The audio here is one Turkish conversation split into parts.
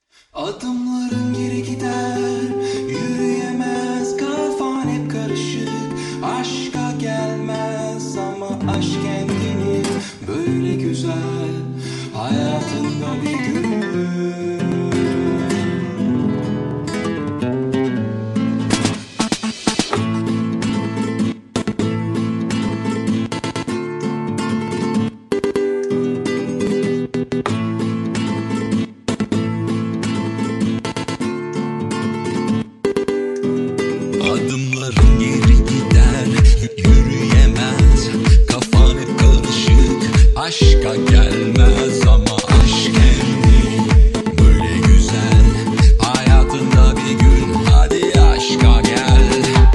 Adımların geri gider, yürüyemez, kafan hep karışık. Aşka gelmez ama aşk kendini böyle güzel, hayatında bir gün. Adımların geri gider, yürüyemez, kafan hep karışık. Aşka gelmez ama aşk kendi böyle güzel, hayatında bir gün. Hadi aşka gel.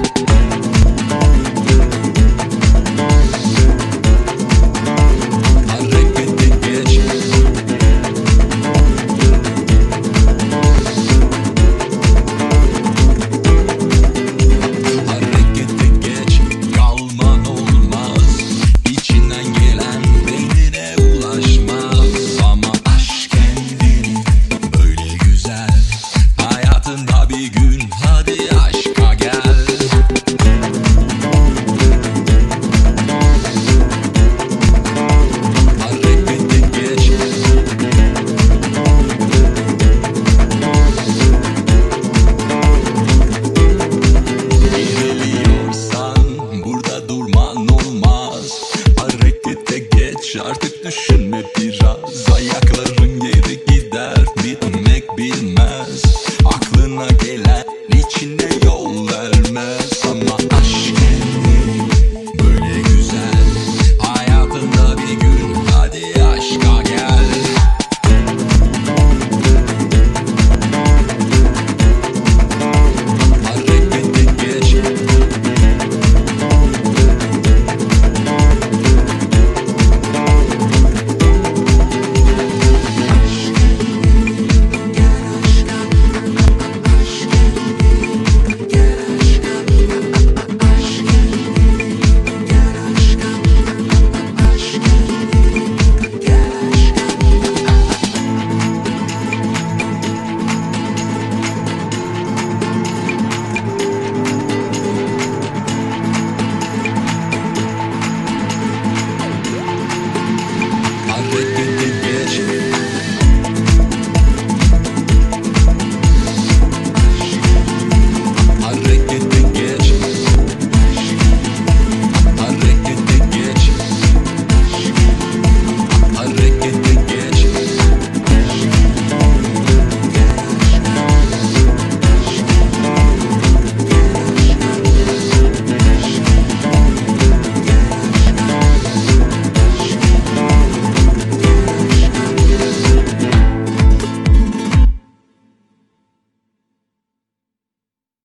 Harekete geç. Harekete geç, kalman olmaz. İçinden gelen beynine ulaşmaz. Ama aşk kendin böyle güzel, hayatında bir gün. Hadi aşka gel. Harekete geç. Geriliyorsan burada durman olmaz. Harekete geç, artık düşünme biraz. Ayakların geri gider, bitmek bilmez.